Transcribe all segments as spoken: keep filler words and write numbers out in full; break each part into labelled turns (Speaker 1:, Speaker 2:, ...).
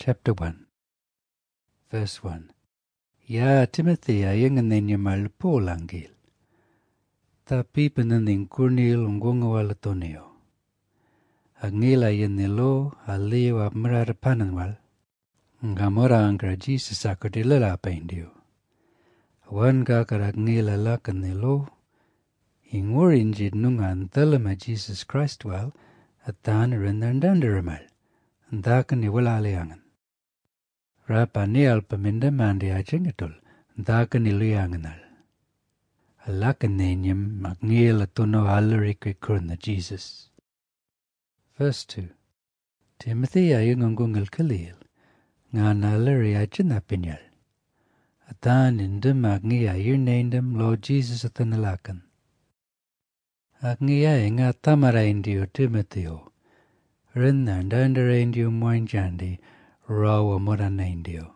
Speaker 1: chapter one, verse one. Ya Timothy ayangan nenyamal polangil. Tapi penaning kurnil ungwangawal toneo. Angila yanilo aliwa mrarapananwal. Ngamora angra Jesus akadilala paindio. Wan kakar angila lakanilo. Ingurin jid nungan talama Jesus Christ wal atan renandandaramal. Ndakan iwala aliangan. Rapa ni alpaminda mandi achingatul. Ndakan iluyanganal. Alakan nenyam magngil atuno alarikwi kurna Jesus. Verse two. Timothy ayungungungal kalil. Nga nalari achinapinyal. Atan indam agni ayurnendam Lord Jesus atanalakan. Agni ay nga tamara indio Timotheo. Rin nandandara indio moinjandi. Rawa morana indio.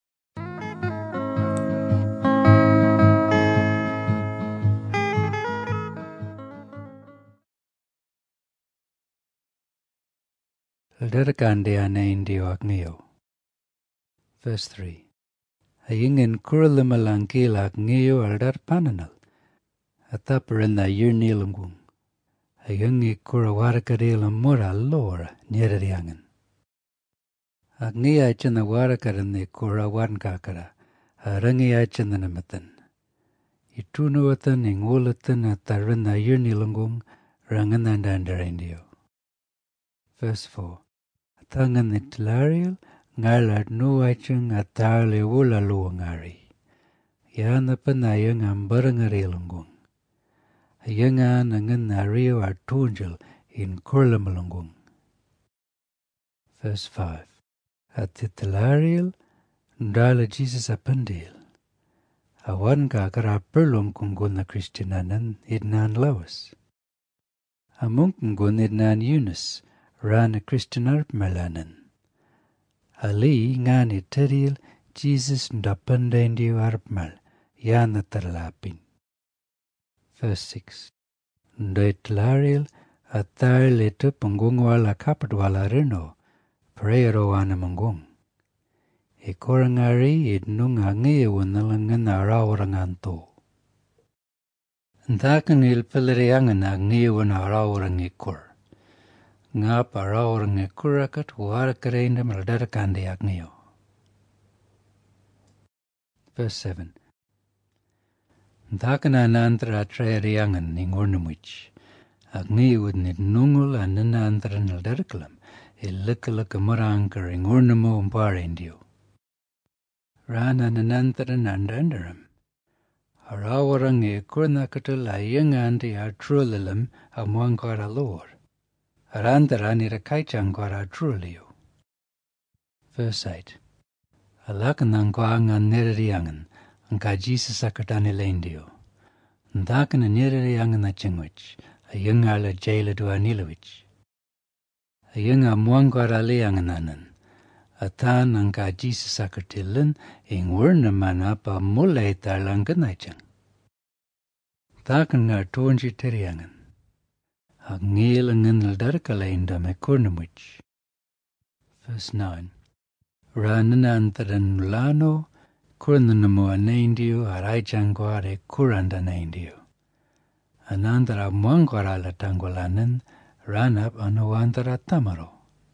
Speaker 1: Alderkande ana indio agnio. Verse three. Ayingen kurulamalangkil agnio aldar pananal. Ataparinda yurnilungung. Ayungi kurawarakadil amura lora nyerariangan. Agni achana warakaranne kurawan kakara. Arangi achana namatan. Itunuatan ingulatan atarinda yurnilungung ranganandandara indio. Verse four. Atangan itlarial ngalat nuachang atali wula luangari. Yana panayang ambarangarilungung. Ayangan angan nario artunjal in kurlamalungung. Verse five. At itlarial ndala Jesus apandil. Awan kakara perlong kunggun na Kristinanan idnan lawas. Among kunggun idnan Yunus. Rana Kristinar malanan. Ali ngani teril Jesus ndapandendio arpmal yana terlapin. Verse six. Ndetlaril atar letu pungungwala kapatwala reno prero ana munggung. Ikorangari idnung angi wanalangan arawaranganto. Ndakan ilpiliriangan angi wanarawarang ikor. Nga paraurang ikurakat warakarainda maldarakandi agnio. Verse seven. Ndakana nantra atrayariangan ingornamwich. Agni udnit nungul ananantra naldarakalam. Illikalakamarangkar ingornamo umparindio. Rana nanantra nandandaram. Arawarang ikurunakatul ayangandi atrulalam amwankara lor. Arandara nirakaichangwara trulio. Verse eight. Alakanangwangan nerariangan, angka Jesus akadanilendio. Ndakan nerariangan achingwich, ayang ala jaila duanilowich. Ayang amwangwara liangananan, atan angka Jesus akatilan, ingwarna manapa mulay talanganachang. Takan nga tuanji teriangan. Agngil angan aldarkalainda me kurnamwich. Verse nine. Rananantaran lano, kurnanamo anaindio, araichangware kurandanaindio. Anandara mwangwara latangwalanan, ranap anuandara tamaro.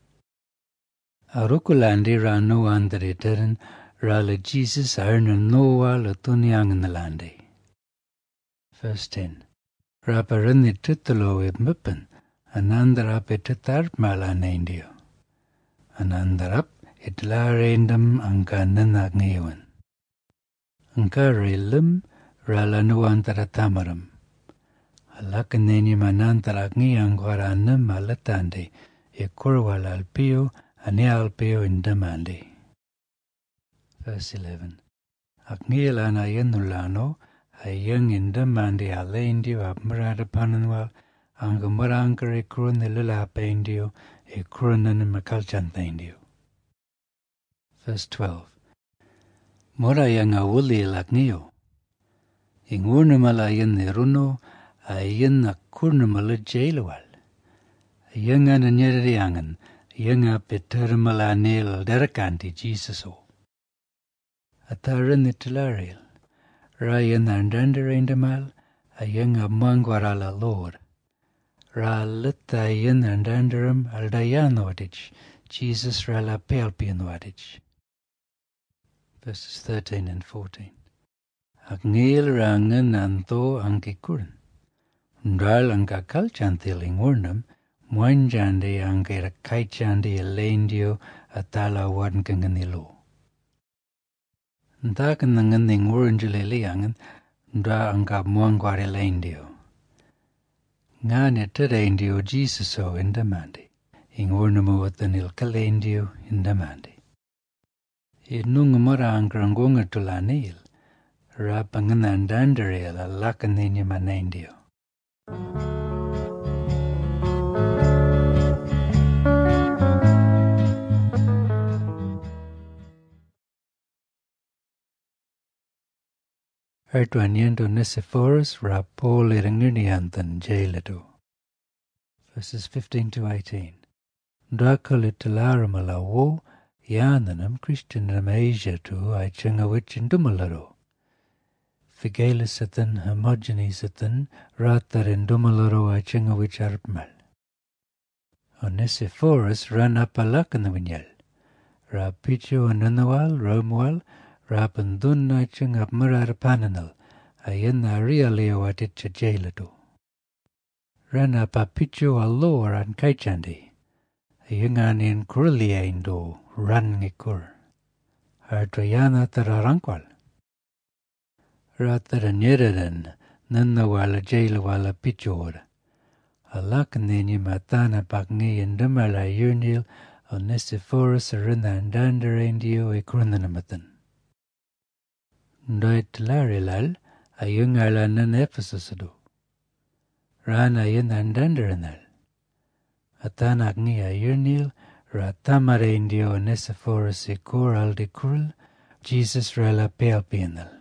Speaker 1: Arukulandi rano andaritaran, rala Jesus arna noa latunianganalandi. Verse ten. Raparanit tutulo ibmipan, anandarap itatarp malanaindio. Anandarap itlarendam angka nanagniwan. Angka rilim ralanuantara tamaram. Alakaneni manantaragni angwaranam malatandi, ikurwal alpio, ane alpio indamandi. Verse eleven. Agnielana yenulano, ayang indamandi alaindio abmarada pananwal, angamarankar ikurun ilulapaindio, ikurunan makalchantaindio. Verse twelve. Morayang awuli lagnio. Ingurnamalayan niruno, ayan akurnamal jailawal. Ayangan anyariangan, Yenga petermala nil derakanti Jesus o. Ataran itilaril. Ryan andandere indemal, a yenga mangwarala Lord. Ra lita yen andanderum aldayanodich, Jesus rala pelpianodich. Verses thirteen and fourteen. Agneil rangen anto angikurin. Ndral anga kalchantiling urnum, Mwanjandi angera kaichandi elendio atala wadnganganilo. Ndakan nanganing urunjulili angan, ndra anga mwangwar elendio. Ngane terendio Jesuso indamandi, ing urnumu watanil kalendio indamandi. Idnungamara angrangunga tulanil, rapanganandandaril alakaninya manendio. Ertuaniendo Nesiphorus ra Paul irangunianthan jailado. Verses fifteen to eighteen. Draculitalaramala wo yananam Christianam Asia tu aichangawich indumalaro. Figelisathan homogenisathan ratar indumalaro aichangawich arpmal. Onesiphorus ran apalakanavinyal. Ra pichu ananawal romwal Rapandun nachang apmarar pananal, ayan na realio atit cha jailado. Rana papicho alor an kaichandi, ayungan in kurliaindo ran ngikur. Artrayana tararankwal. Rataranyeran nanawala jailawala pichor. Alakanini matana pakni indamala yunil Onesiphorus arinandandarendio ekrunanamatan. Ndoit larilal ayung alanan Ephesusado. Ran ayun andandaranal. Atanak ni ayunil ratamarendio Onesiphorus ekur aldekurl, Jesus rala pelpianal.